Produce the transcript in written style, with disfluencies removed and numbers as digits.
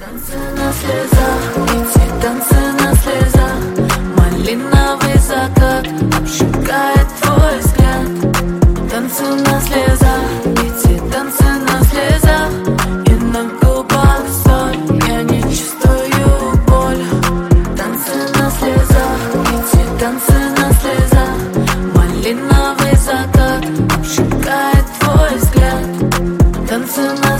Танцы на слезах, эти танцы на слезах. Малиновый закат обжигает твой взгляд. Танцы на слезах, эти танцы на слезах. И на губах соль, я не чувствую боль. Танцы на слезах, эти танцы на слезах. Малиновый закат обжигает твой взгляд. Танцы на